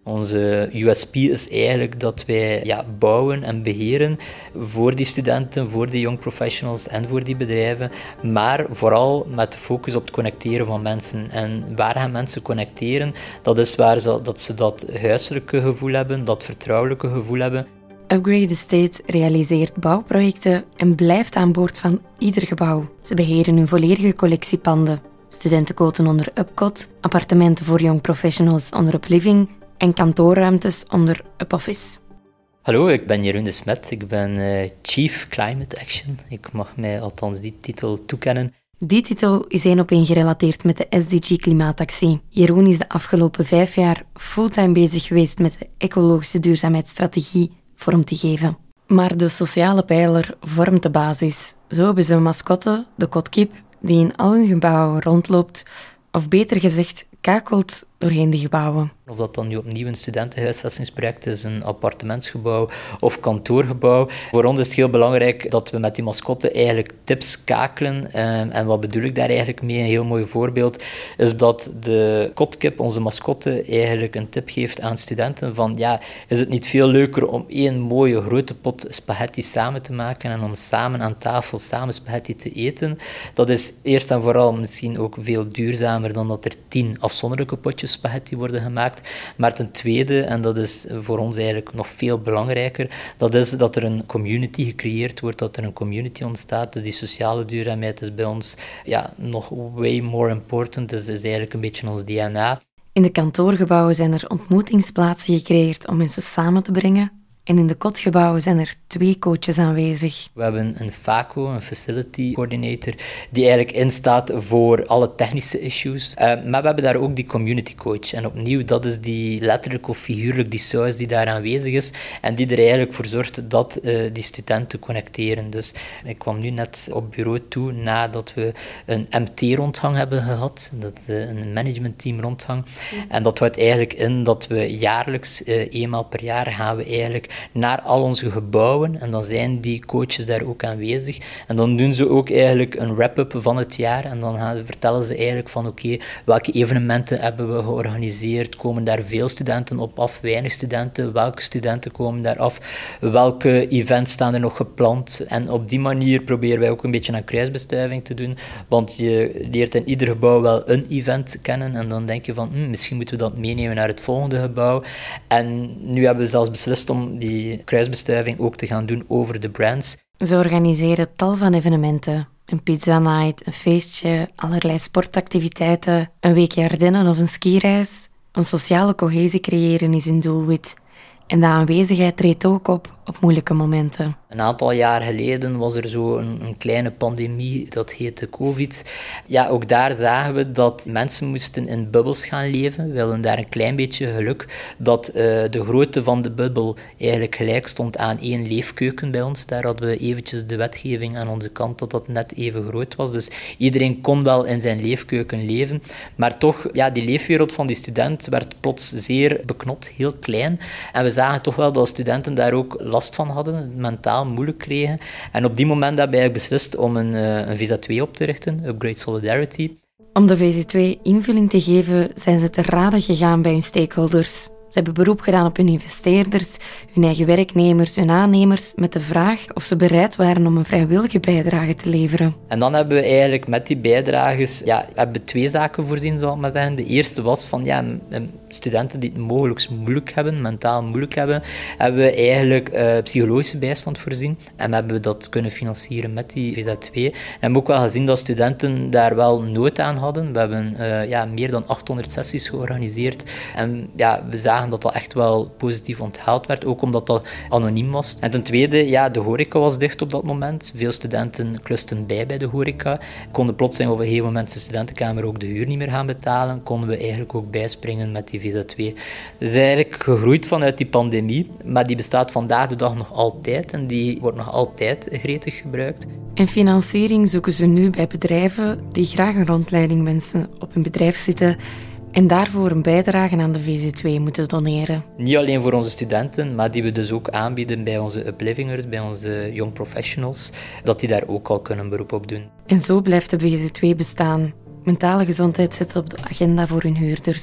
Onze USP is eigenlijk dat wij bouwen en beheren voor die studenten, voor die young professionals en voor die bedrijven, maar vooral met de focus op het connecteren van mensen. En waar gaan mensen connecteren? Dat is waar ze dat huiselijke gevoel hebben, dat vertrouwelijke gevoel hebben. Upgrade Estate realiseert bouwprojecten en blijft aan boord van ieder gebouw. Ze beheren hun volledige collectie panden. Studentenkoten onder Upcot, appartementen voor young professionals onder Upliving en kantoorruimtes onder Upoffice. Hallo, ik ben Jeroen de Smet. Ik ben Chief Climate Action. Ik mag mij althans die titel toekennen. Die titel is 1-op-1 gerelateerd met de SDG-klimaatactie. Jeroen is de afgelopen 5 jaar fulltime bezig geweest met de ecologische duurzaamheidsstrategie vorm te geven. Maar de sociale pijler vormt de basis. Zo hebben ze een mascotte, de kotkip, die in al hun gebouwen rondloopt, of beter gezegd, kakelt doorheen de gebouwen. Of dat dan nu opnieuw een studentenhuisvestingsproject is, een appartementsgebouw of kantoorgebouw. Voor ons is het heel belangrijk dat we met die mascotte eigenlijk tips kakelen. En wat bedoel ik daar eigenlijk mee? Een heel mooi voorbeeld is dat de kotkip, onze mascotte, eigenlijk een tip geeft aan studenten van is het niet veel leuker om één mooie grote pot spaghetti samen te maken en om samen aan tafel samen spaghetti te eten? Dat is eerst en vooral misschien ook veel duurzamer dan dat er 10 afzonderlijke potjes spaghetti worden gemaakt. Maar ten tweede, en dat is voor ons eigenlijk nog veel belangrijker, dat is dat er een community gecreëerd wordt, dat er een community ontstaat. Dus die sociale duurzaamheid is bij ons nog way more important. Dus is eigenlijk een beetje ons DNA. In de kantoorgebouwen zijn er ontmoetingsplaatsen gecreëerd om mensen samen te brengen. En in de kotgebouwen zijn er 2 coaches aanwezig. We hebben een FACO, een Facility Coordinator, die eigenlijk instaat voor alle technische issues. Maar we hebben daar ook die community coach. En opnieuw, dat is die letterlijk of figuurlijk die saus die daar aanwezig is en die er eigenlijk voor zorgt dat die studenten connecteren. Dus ik kwam nu net op bureau toe nadat we een MT-rondgang hebben gehad, een managementteam rondgang. En dat houdt eigenlijk in dat we jaarlijks, eenmaal per jaar, gaan we eigenlijk naar al onze gebouwen en dan zijn die coaches daar ook aanwezig. En dan doen ze ook eigenlijk een wrap-up van het jaar en dan vertellen ze eigenlijk van oké, welke evenementen hebben we georganiseerd, komen daar veel studenten op af, weinig studenten, welke studenten komen daar af, welke events staan er nog gepland. En op die manier proberen wij ook een beetje aan kruisbestuiving te doen, want je leert in ieder gebouw wel een event kennen en dan denk je van misschien moeten we dat meenemen naar het volgende gebouw. En nu hebben we zelfs beslist om die kruisbestuiving ook te gaan doen over de brands. Ze organiseren tal van evenementen. Een pizza night, een feestje, allerlei sportactiviteiten, een weekje Ardennen of een skireis. Een sociale cohesie creëren is hun doelwit. En de aanwezigheid treedt ook op moeilijke momenten. Een aantal jaar geleden was er zo een kleine pandemie, dat heette COVID. Ja, ook daar zagen we dat mensen moesten in bubbels gaan leven. We hadden daar een klein beetje geluk dat de grootte van de bubbel eigenlijk gelijk stond aan 1 leefkeuken bij ons. Daar hadden we eventjes de wetgeving aan onze kant dat dat net even groot was. Dus iedereen kon wel in zijn leefkeuken leven. Maar toch, die leefwereld van die student werd plots zeer beknot, heel klein. En we zagen toch wel dat studenten daar ook last van hadden, het mentaal moeilijk kregen. En op die moment hebben we eigenlijk beslist om een VZ2 op te richten, Upgrade Solidarity. Om de VZ2 invulling te geven, zijn ze te raden gegaan bij hun stakeholders. Ze hebben beroep gedaan op hun investeerders, hun eigen werknemers, hun aannemers, met de vraag of ze bereid waren om een vrijwillige bijdrage te leveren. En dan hebben we eigenlijk met die bijdrages hebben we 2 zaken voorzien, zal ik maar zeggen. De eerste was van studenten die het mogelijk moeilijk hebben, mentaal moeilijk hebben, hebben we eigenlijk psychologische bijstand voorzien. En hebben we dat kunnen financieren met die VZ2. En hebben ook wel gezien dat studenten daar wel nood aan hadden. We hebben meer dan 800 sessies georganiseerd. En we zagen dat echt wel positief onthaald werd, ook omdat dat anoniem was. En ten tweede, de horeca was dicht op dat moment. Veel studenten klusten bij de horeca. Konden plotseling op een gegeven moment de studentenkamer ook de huur niet meer gaan betalen. Konden we eigenlijk ook bijspringen met die VZ2. Dus eigenlijk gegroeid vanuit die pandemie, maar die bestaat vandaag de dag nog altijd en die wordt nog altijd gretig gebruikt. En financiering zoeken ze nu bij bedrijven die graag een rondleiding wensen, op hun bedrijf zitten en daarvoor een bijdrage aan de VZ2 moeten doneren. Niet alleen voor onze studenten, maar die we dus ook aanbieden bij onze uplivingers, bij onze young professionals, dat die daar ook al kunnen beroep op doen. En zo blijft de VZ2 bestaan. Mentale gezondheid zit op de agenda voor hun huurders.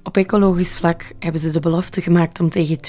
Op ecologisch vlak hebben ze de belofte gemaakt om tegen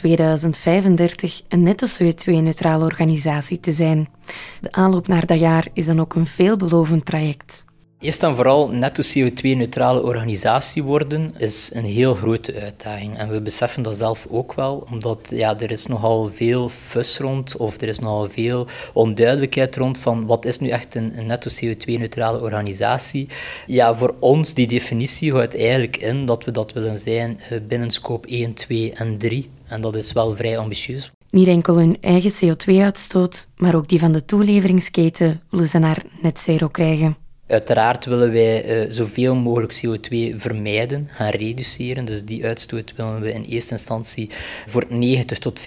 2035 een netto CO2-neutrale organisatie te zijn. De aanloop naar dat jaar is dan ook een veelbelovend traject. Eerst en vooral netto CO2-neutrale organisatie worden is een heel grote uitdaging. En we beseffen dat zelf ook wel, omdat er is nogal veel fuss rond, of er is nogal veel onduidelijkheid rond van wat is nu echt een netto CO2-neutrale organisatie. Ja, voor ons, die definitie houdt eigenlijk in dat we dat willen zijn binnen scope 1, 2 en 3. En dat is wel vrij ambitieus. Niet enkel hun eigen CO2-uitstoot, maar ook die van de toeleveringsketen willen ze naar net zero krijgen. Uiteraard willen wij zoveel mogelijk CO2 vermijden, gaan reduceren. Dus die uitstoot willen we in eerste instantie voor 90 tot 95%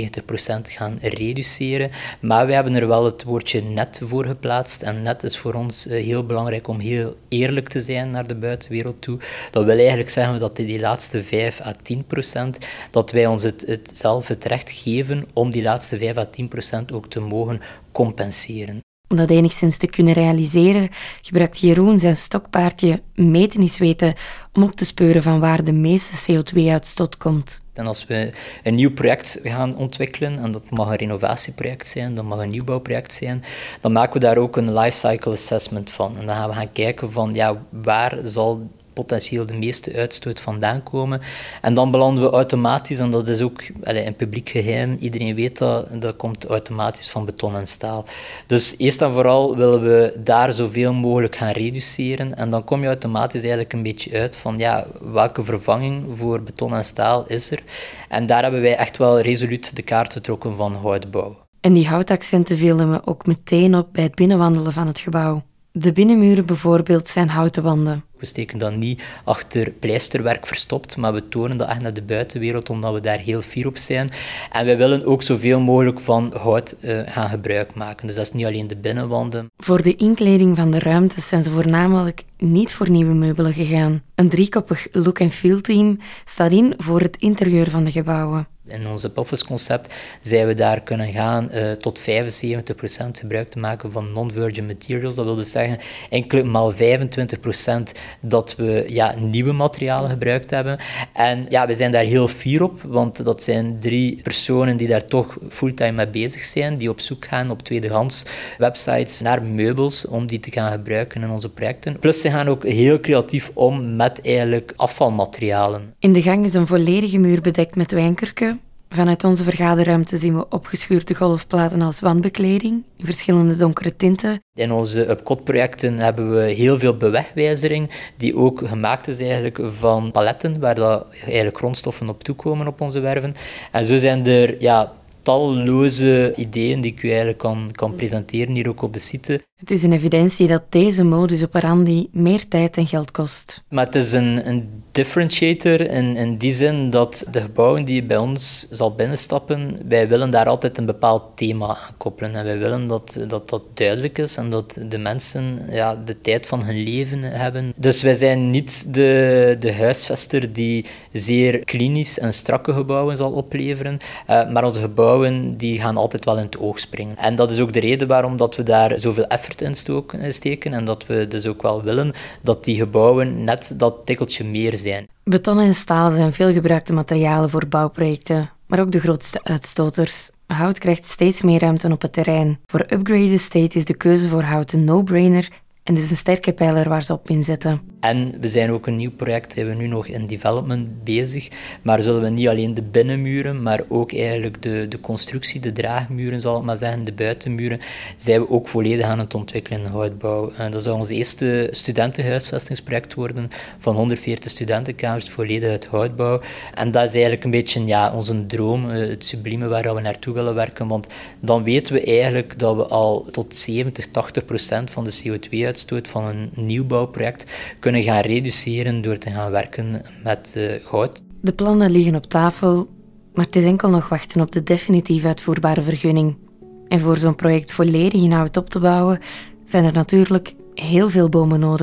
gaan reduceren. Maar wij hebben er wel het woordje net voor geplaatst. En net is voor ons heel belangrijk om heel eerlijk te zijn naar de buitenwereld toe. Dat wil eigenlijk zeggen dat die laatste 5 à 10%, dat wij ons zelf het recht geven om die laatste 5 à 10% ook te mogen compenseren. Om dat enigszins te kunnen realiseren, gebruikt Jeroen zijn stokpaardje meten is weten om op te speuren van waar de meeste CO2-uitstoot komt. En als we een nieuw project gaan ontwikkelen, en dat mag een renovatieproject zijn, dat mag een nieuwbouwproject zijn, dan maken we daar ook een lifecycle assessment van. En dan gaan we gaan kijken van waar zal potentieel de meeste uitstoot vandaan komen. En dan belanden we automatisch, en dat is ook een publiek geheim, iedereen weet dat komt automatisch van beton en staal. Dus eerst en vooral willen we daar zoveel mogelijk gaan reduceren en dan kom je automatisch eigenlijk een beetje uit van welke vervanging voor beton en staal is er. En daar hebben wij echt wel resoluut de kaart getrokken van houtbouw. En die houtaccenten vielen me ook meteen op bij het binnenwandelen van het gebouw. De binnenmuren bijvoorbeeld zijn houten wanden. We steken dat niet achter pleisterwerk verstopt, maar we tonen dat echt naar de buitenwereld, omdat we daar heel fier op zijn. En wij willen ook zoveel mogelijk van hout gaan gebruik maken. Dus dat is niet alleen de binnenwanden. Voor de inkleding van de ruimtes zijn ze voornamelijk niet voor nieuwe meubelen gegaan. Een driekoppig look and feel team staat in voor het interieur van de gebouwen. In ons office-concept zijn we daar kunnen gaan tot 75% gebruik te maken van non-virgin materials. Dat wil dus zeggen, enkel maar 25% dat we nieuwe materialen gebruikt hebben. En we zijn daar heel fier op, want dat zijn 3 personen die daar toch fulltime mee bezig zijn, die op zoek gaan op tweedehands websites naar meubels om die te gaan gebruiken in onze projecten. Plus ze gaan ook heel creatief om met eigenlijk afvalmaterialen. In de gang is een volledige muur bedekt met wijnkurken. Vanuit onze vergaderruimte zien we opgeschuurde golfplaten als wandbekleding in verschillende donkere tinten. In onze UpCot-projecten hebben we heel veel bewegwijzering, die ook gemaakt is eigenlijk van paletten, waar dat eigenlijk grondstoffen op toekomen op onze werven. En zo zijn er talloze ideeën die ik u eigenlijk kan presenteren hier ook op de site. Het is een evidentie dat deze modus operandi meer tijd en geld kost. Maar het is een differentiator in die zin dat de gebouwen die je bij ons zal binnenstappen, wij willen daar altijd een bepaald thema aan koppelen. En wij willen dat duidelijk is en dat de mensen de tijd van hun leven hebben. Dus wij zijn niet de huisvester die zeer klinisch en strakke gebouwen zal opleveren, maar onze gebouwen die gaan altijd wel in het oog springen. En dat is ook de reden waarom dat we daar zoveel effort in steken en dat we dus ook wel willen dat die gebouwen net dat tikkeltje meer zijn. Beton en staal zijn veelgebruikte materialen voor bouwprojecten, maar ook de grootste uitstoters. Hout krijgt steeds meer ruimte op het terrein. Voor Upgrade Estate is de keuze voor hout een no-brainer en dus een sterke pijler waar ze op inzetten. En we zijn ook een nieuw project, zijn we nu nog in development bezig, maar zullen we niet alleen de binnenmuren, maar ook eigenlijk de constructie, de draagmuren zal ik maar zeggen, de buitenmuren, zijn we ook volledig aan het ontwikkelen in houtbouw. Dat zou ons eerste studentenhuisvestingsproject worden van 140 studentenkamers, volledig uit houtbouw. En dat is eigenlijk een beetje onze droom, het sublieme waar we naartoe willen werken, want dan weten we eigenlijk dat we al tot 70-80% van de CO2-uitstoot van een nieuwbouwproject kunnen gaan reduceren door te gaan werken met hout. De plannen liggen op tafel, maar het is enkel nog wachten op de definitief uitvoerbare vergunning. En voor zo'n project volledig in hout op te bouwen, zijn er natuurlijk heel veel bomen nodig.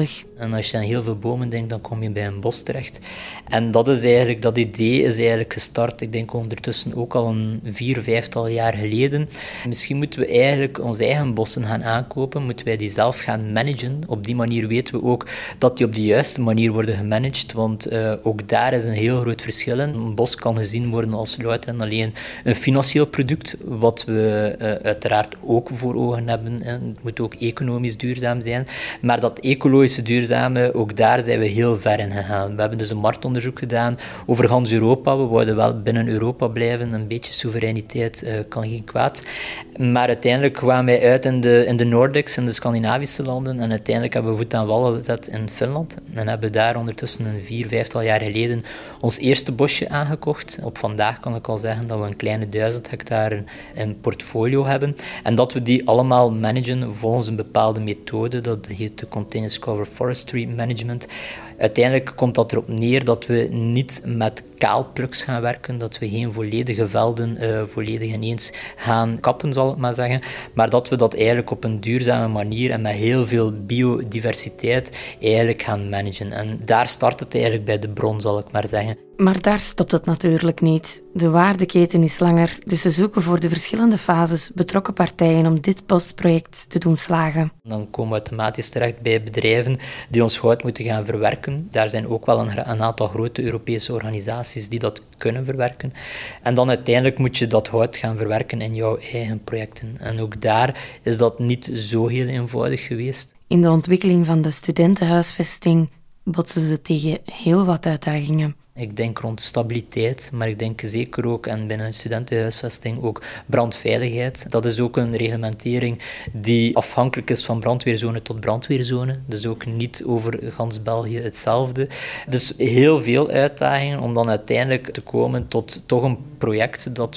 En als je aan heel veel bomen denkt, dan kom je bij een bos terecht. En dat idee is eigenlijk gestart, ik denk ondertussen ook al een 4-5 jaar geleden. Misschien moeten we eigenlijk onze eigen bossen gaan aankopen, moeten wij die zelf gaan managen. Op die manier weten we ook dat die op de juiste manier worden gemanaged, want ook daar is een heel groot verschil in. Een bos kan gezien worden als louter en alleen een financieel product, wat we uiteraard ook voor ogen hebben. Het moet ook economisch duurzaam zijn, maar dat ecologische duurzame, ook daar zijn we heel ver in gegaan. We hebben dus een marktonderzoek gedaan over gans Europa. We wouden wel binnen Europa blijven, een beetje soevereiniteit kan geen kwaad. Maar uiteindelijk kwamen wij uit in de Nordics, in de Scandinavische landen, en uiteindelijk hebben we voet aan wal gezet in Finland en hebben daar ondertussen een 4-5 jaar geleden ons eerste bosje aangekocht. Op vandaag kan ik al zeggen dat we een kleine 1000 hectare in portfolio hebben en dat we die allemaal managen volgens een bepaalde methode, dat heet de Continuous Cover Forestry Management. Uiteindelijk komt dat erop neer dat we niet met kaalpluks gaan werken, dat we geen volledige velden volledig ineens gaan kappen, zal ik maar zeggen, maar dat we dat eigenlijk op een duurzame manier en met heel veel biodiversiteit eigenlijk gaan managen. En daar start het eigenlijk bij de bron, zal ik maar zeggen. Maar daar stopt het natuurlijk niet. De waardeketen is langer, dus we zoeken voor de verschillende fases betrokken partijen om dit bosproject te doen slagen. Dan komen we automatisch terecht bij bedrijven die ons hout moeten gaan verwerken. Daar zijn ook wel een aantal grote Europese organisaties die dat kunnen verwerken. En dan uiteindelijk moet je dat hout gaan verwerken in jouw eigen projecten. En ook daar is dat niet zo heel eenvoudig geweest. In de ontwikkeling van de studentenhuisvesting botsen ze tegen heel wat uitdagingen. Ik denk rond stabiliteit, maar ik denk zeker ook, en binnen een studentenhuisvesting ook brandveiligheid. Dat is ook een reglementering die afhankelijk is van brandweerzone tot brandweerzone. Dus ook niet over gans België hetzelfde. Dus heel veel uitdagingen om dan uiteindelijk te komen tot toch een project dat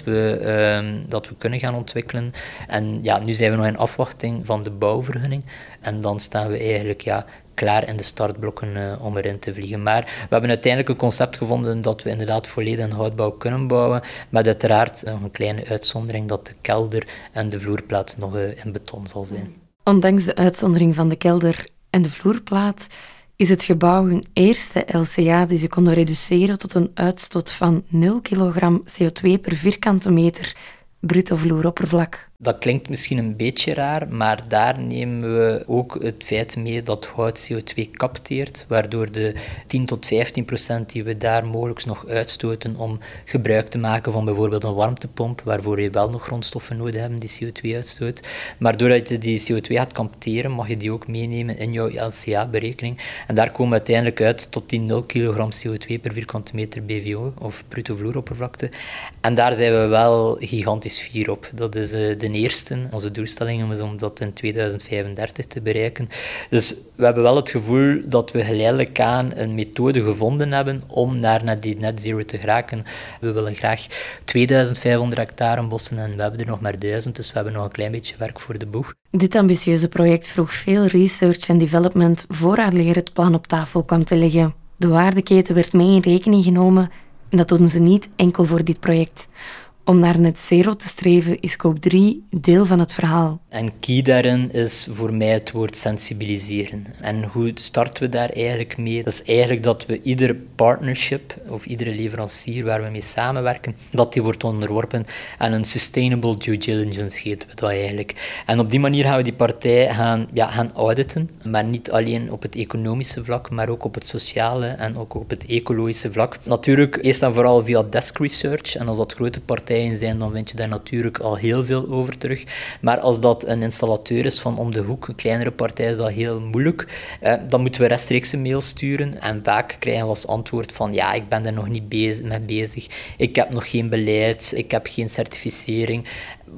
we kunnen gaan ontwikkelen. En ja, nu zijn we nog in afwachting van de bouwvergunning. En dan staan we eigenlijk klaar in de startblokken om erin te vliegen. Maar we hebben uiteindelijk een concept gevonden dat we inderdaad volledig in houtbouw kunnen bouwen, met uiteraard nog een kleine uitzondering dat de kelder en de vloerplaat nog in beton zal zijn. Ondanks de uitzondering van de kelder en de vloerplaat is het gebouw hun eerste LCA die ze konden reduceren tot een uitstoot van 0 kilogram CO2 per vierkante meter bruto vloeroppervlak. Dat klinkt misschien een beetje raar, maar daar nemen we ook het feit mee dat hout CO2 capteert, waardoor de 10-15% die we daar mogelijk nog uitstoten om gebruik te maken van bijvoorbeeld een warmtepomp, waarvoor je wel nog grondstoffen nodig hebt die CO2 uitstoot. Maar doordat je die CO2 gaat capteren, mag je die ook meenemen in jouw LCA-berekening. En daar komen we uiteindelijk uit tot die 0 kilogram CO2 per vierkante meter BVO, of bruto vloeroppervlakte. En daar zijn we wel gigantisch fier op. Dat is de eerste. Onze doelstelling is om dat in 2035 te bereiken. Dus we hebben wel het gevoel dat we geleidelijk aan een methode gevonden hebben om naar die net zero te geraken. We willen graag 2500 hectare bossen en we hebben er nog maar 1000, dus we hebben nog een klein beetje werk voor de boeg. Dit ambitieuze project vroeg veel research en development vooraleer het plan op tafel kwam te liggen. De waardeketen werd mee in rekening genomen en dat doen ze niet enkel voor dit project. Om naar net zero te streven is scope 3 deel van het verhaal. En key daarin is voor mij het woord sensibiliseren. En hoe starten we daar eigenlijk mee? Dat is eigenlijk dat we ieder partnership of iedere leverancier waar we mee samenwerken, dat die wordt onderworpen aan een sustainable due diligence, heten we dat eigenlijk. En op die manier gaan we die partij gaan auditen, maar niet alleen op het economische vlak, maar ook op het sociale en ook op het ecologische vlak. Natuurlijk eerst en vooral via desk research, en als dat grote partijen zijn, dan vind je daar natuurlijk al heel veel over terug. Maar als dat een installateur is van om de hoek, een kleinere partij, is dat heel moeilijk. Dan moeten we rechtstreeks een mail sturen en vaak krijgen we als antwoord van ik ben er nog niet mee bezig, ik heb nog geen beleid, ik heb geen certificering.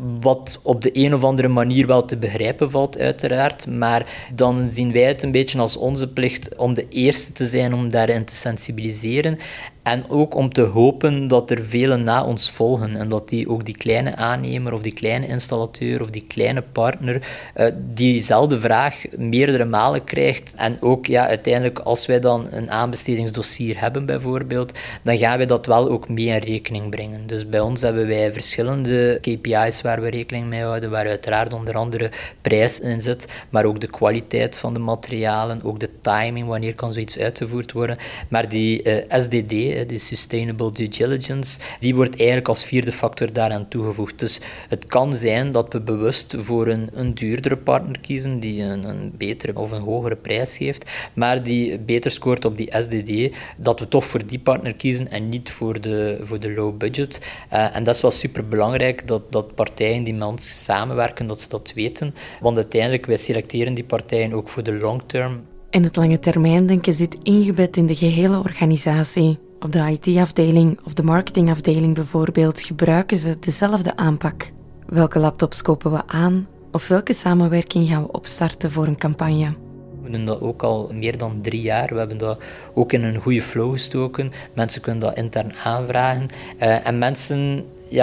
Wat op de een of andere manier wel te begrijpen valt, uiteraard. Maar dan zien wij het een beetje als onze plicht om de eerste te zijn om daarin te sensibiliseren. En ook om te hopen dat er velen na ons volgen. En dat ook die kleine aannemer of die kleine installateur of die kleine partner diezelfde vraag meerdere malen krijgt. En ook uiteindelijk als wij dan een aanbestedingsdossier hebben bijvoorbeeld, dan gaan wij dat wel ook mee in rekening brengen. Dus bij ons hebben wij verschillende KPI's is waar we rekening mee houden, waar uiteraard onder andere prijs in zit, maar ook de kwaliteit van de materialen, ook de timing, wanneer kan zoiets uitgevoerd worden. Maar die SDD, die Sustainable Due Diligence, die wordt eigenlijk als vierde factor daaraan toegevoegd. Dus het kan zijn dat we bewust voor een duurdere partner kiezen, die een betere of een hogere prijs geeft, maar die beter scoort op die SDD, dat we toch voor die partner kiezen en niet voor de low budget. En dat is wel superbelangrijk, dat partijen die met ons samenwerken, dat ze dat weten. Want uiteindelijk, wij selecteren die partijen ook voor de long term. En het lange termijndenken zit ingebed in de gehele organisatie. Op de IT-afdeling of de marketingafdeling bijvoorbeeld gebruiken ze dezelfde aanpak. Welke laptops kopen we aan? Of welke samenwerking gaan we opstarten voor een campagne? We doen dat ook al meer dan 3 jaar. We hebben dat ook in een goede flow gestoken. Mensen kunnen dat intern aanvragen. En mensen,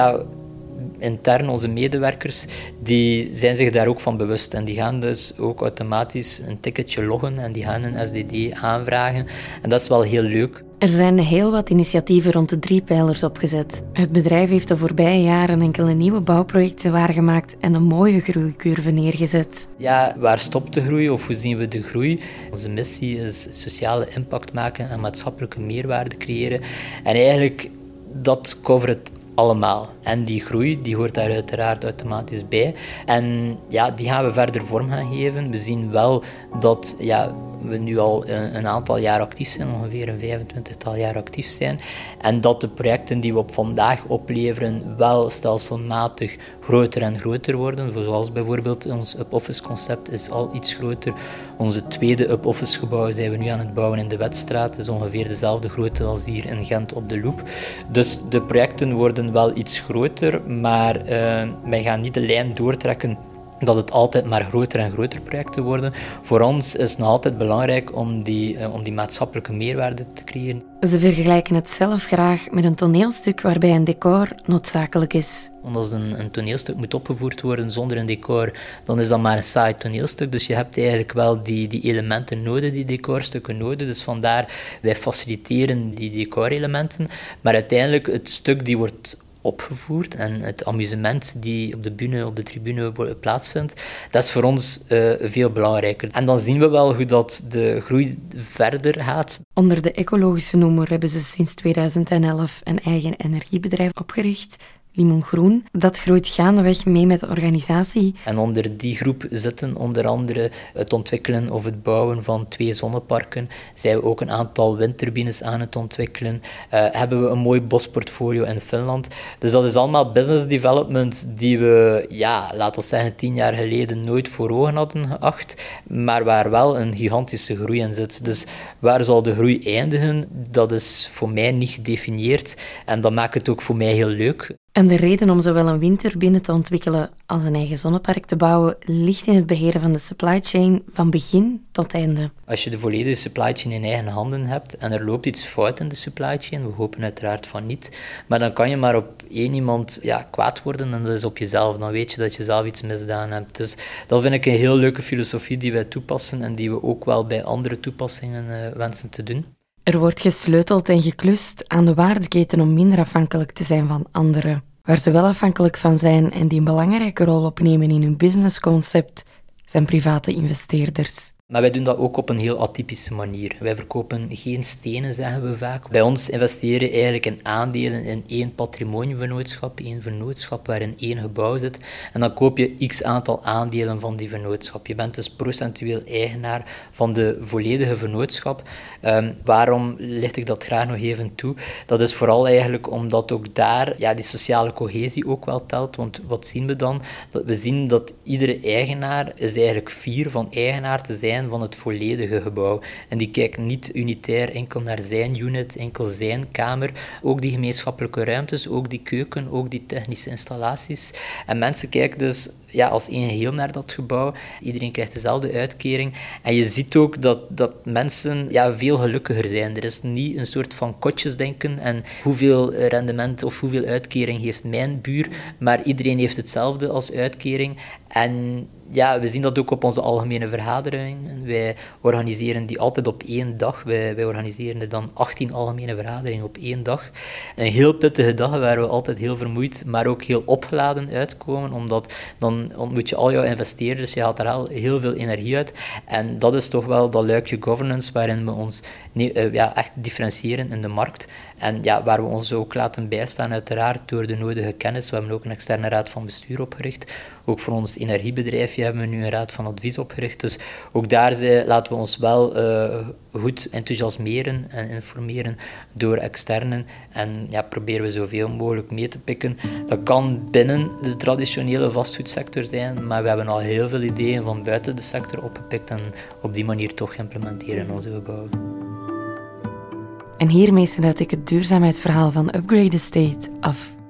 intern, onze medewerkers, die zijn zich daar ook van bewust. En die gaan dus ook automatisch een ticketje loggen en die gaan een SDD aanvragen. En dat is wel heel leuk. Er zijn heel wat initiatieven rond de 3 pijlers opgezet. Het bedrijf heeft de voorbije jaren enkele nieuwe bouwprojecten waargemaakt en een mooie groeicurve neergezet. Ja, waar stopt de groei of hoe zien we de groei? Onze missie is sociale impact maken en maatschappelijke meerwaarde creëren. En eigenlijk, dat covert allemaal. En die groei, die hoort daar uiteraard automatisch bij. En ja, die gaan we verder vorm gaan geven. We zien wel dat we nu al een aantal jaar actief zijn, ongeveer een 25-tal jaar actief zijn. En dat de projecten die we op vandaag opleveren wel stelselmatig groter en groter worden. Zoals bijvoorbeeld ons up-office concept is al iets groter. Onze tweede up-office gebouw zijn we nu aan het bouwen in de Wetstraat. Dat is ongeveer dezelfde grootte als hier in Gent op de Loop. Dus de projecten worden wel iets groter, maar wij gaan niet de lijn doortrekken dat het altijd maar groter en groter projecten worden. Voor ons is het nog altijd belangrijk om die maatschappelijke meerwaarde te creëren. Ze vergelijken het zelf graag met een toneelstuk waarbij een decor noodzakelijk is. Want als een toneelstuk moet opgevoerd worden zonder een decor, dan is dat maar een saai toneelstuk. Dus je hebt eigenlijk wel die elementen nodig, die decorstukken nodig. Dus vandaar, wij faciliteren die decorelementen. Maar uiteindelijk, het stuk die wordt opgevoerd en het amusement die op de tribune plaatsvindt, dat is voor ons veel belangrijker. En dan zien we wel hoe dat de groei verder gaat. Onder de ecologische noemer hebben ze sinds 2011 een eigen energiebedrijf opgericht, Limon Groen. Dat groeit gaandeweg mee met de organisatie. En onder die groep zitten onder andere het ontwikkelen of het bouwen van 2 zonneparken. Zijn we ook een aantal windturbines aan het ontwikkelen. Hebben we een mooi bosportfolio in Finland. Dus dat is allemaal business development die we, laten we zeggen, 10 jaar geleden nooit voor ogen hadden geacht, maar waar wel een gigantische groei in zit. Dus waar zal de groei eindigen? Dat is voor mij niet gedefinieerd en dat maakt het ook voor mij heel leuk. En de reden om zowel een windturbine te ontwikkelen als een eigen zonnepark te bouwen ligt in het beheren van de supply chain van begin tot einde. Als je de volledige supply chain in eigen handen hebt en er loopt iets fout in de supply chain, we hopen uiteraard van niet, maar dan kan je maar op 1 iemand kwaad worden en dat is op jezelf. Dan weet je dat je zelf iets misdaan hebt. Dus dat vind ik een heel leuke filosofie die wij toepassen en die we ook wel bij andere toepassingen wensen te doen. Er wordt gesleuteld en geklust aan de waardeketen om minder afhankelijk te zijn van anderen. Waar ze wel afhankelijk van zijn en die een belangrijke rol opnemen in hun businessconcept, zijn private investeerders. Maar wij doen dat ook op een heel atypische manier. Wij verkopen geen stenen, zeggen we vaak. Bij ons investeren eigenlijk in aandelen in 1 patrimoniumvennootschap, 1 vennootschap waarin 1 gebouw zit. En dan koop je x aantal aandelen van die vennootschap. Je bent dus procentueel eigenaar van de volledige vennootschap. Waarom licht ik dat graag nog even toe? Dat is vooral eigenlijk omdat ook daar die sociale cohesie ook wel telt. Want wat zien we dan? We zien dat iedere eigenaar is eigenlijk fier van eigenaar te zijn van het volledige gebouw. En die kijkt niet unitair enkel naar zijn unit, enkel zijn kamer. Ook die gemeenschappelijke ruimtes, ook die keuken, ook die technische installaties. En mensen kijken dus als één geheel naar dat gebouw. Iedereen krijgt dezelfde uitkering. En je ziet ook dat mensen veel gelukkiger zijn. Er is niet een soort van kotjesdenken en hoeveel rendement of hoeveel uitkering heeft mijn buur, maar iedereen heeft hetzelfde als uitkering. En ja, we zien dat ook op onze algemene vergaderingen. Wij organiseren die altijd op 1 dag. Wij organiseren er dan 18 algemene vergaderingen op 1 dag. Een heel pittige dag waar we altijd heel vermoeid, maar ook heel opgeladen uitkomen, omdat dan ontmoet je al jouw investeerders, je haalt daar al heel veel energie uit. En dat is toch wel dat luikje governance waarin we ons echt differentiëren in de markt. En ja, waar we ons ook laten bijstaan, uiteraard, door de nodige kennis. We hebben ook een externe raad van bestuur opgericht. Ook voor ons energiebedrijfje hebben we nu een raad van advies opgericht. Dus ook daar laten we ons wel goed enthousiasmeren en informeren door externen. En ja, proberen we zoveel mogelijk mee te pikken. Dat kan binnen de traditionele vastgoedsector zijn, maar we hebben al heel veel ideeën van buiten de sector opgepikt en op die manier toch implementeren in onze gebouwen. En hiermee sluit ik het duurzaamheidsverhaal van Upgrade Estate af.